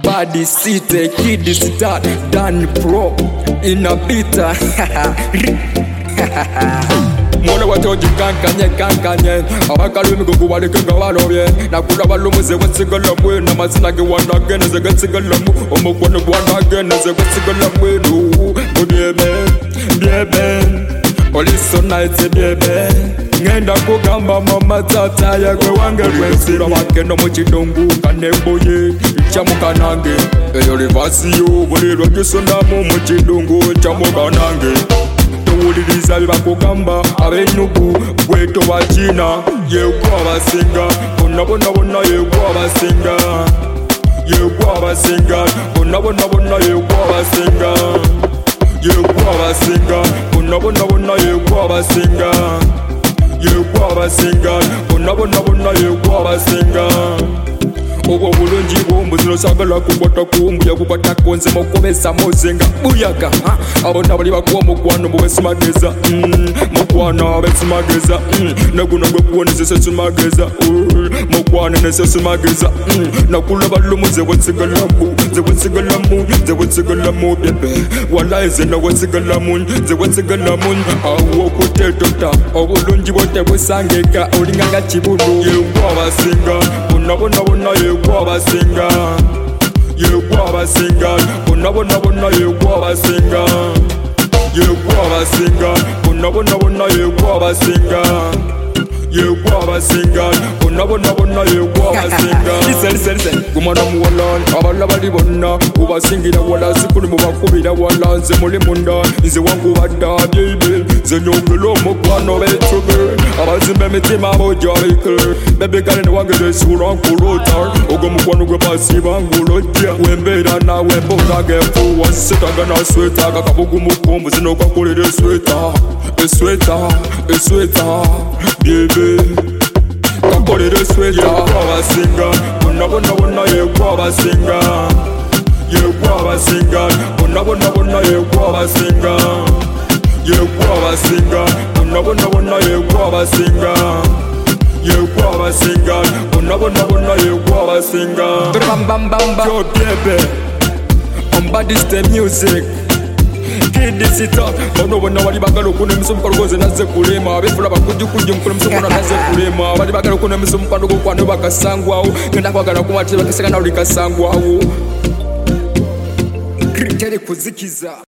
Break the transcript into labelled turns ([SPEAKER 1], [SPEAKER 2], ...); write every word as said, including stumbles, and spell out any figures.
[SPEAKER 1] Body city, kid start, done pro in a bitter. Mwana watoji kankanye kankanye abakalumi kukuwali kengawalobye nakula balumuze wesigalamu na mazina ge wanage neze gesigalamu omukwana gwanage neze gesigalamu mudyebe dyebe oliso night dyebe ngenda kugamba mama tata yagwe wange lwensira wakendo mukidongu kanemboye kyamukanange eyo livasiyo buli lwagisondamu mukidongu kyamukanange towuliriza byebakugamba ab'ennugu bweto bakina yegwa abasinga bonna bonna bonna yegwa abasinga yegwa abasinga bonna bonna bonna yegwa abasinga yegwa abasinga bonna bonna bonna yegwa abasinga yegwa abasinga bonna bonna bonna yegwa abasinga obwo bulungi bw'ombuzino sagala kukwata kumbuya kukwata konzima okubesa muzinga buyaga abonna bali bakuwa mukwano mubesimageza mukwana besimageza naguno gwekuwoneze sesimageza mukwana nesesimageza nakula balumuze wesigalamu ze wesigalamu ze wesigalamu bebe walayi ze nawesigalamu ze wesigalamu awo kutetota obulungi bwote busangika olinganga kibulu yegwa abasinga bonna bonna bonna yegwa abasinga yegwa abasinga bonna bonna bonna yegwa abasinga yegwa abasinga bonna bonna bonna yegwa abasinga yegwa abasinga bonna bonna bonna yegwa abasinga listen listen listen kumana muwala aballa bali bonna ubasingira wala sikuli mubakubira wala nze muli munda nze wangu badda byebe nze nyongelo mukwano betube abazimba emitima bojabike bebekale ne wange besula nkulota ogwo mukwano gwe basiba ngulojja wembeera nawe mbonagefu wasitaga na sweta kakabugu mukumbu zino kakolera esweta esweta esweta byebe kakolera esweta abasinga bonna bonna bonna yegwa abasinga yegwa abasinga bonna bonna bonna yegwa abasinga yegwa abasinga bonna bonna bonna yegwa abasinga yegwa abasinga bonna bonna bonna yegwa abasinga yo byebe on badis the music kid this it up bono bona wali bagalo kuna misumko rwoze naze kulema abefula bakujukuje mukuru misumko naze kulema wali bagalo kuna misumko ndo kwano bakasangwawo ngenda kwagala kumati bakiseka na ulikasangwawo kriteri kuzikiza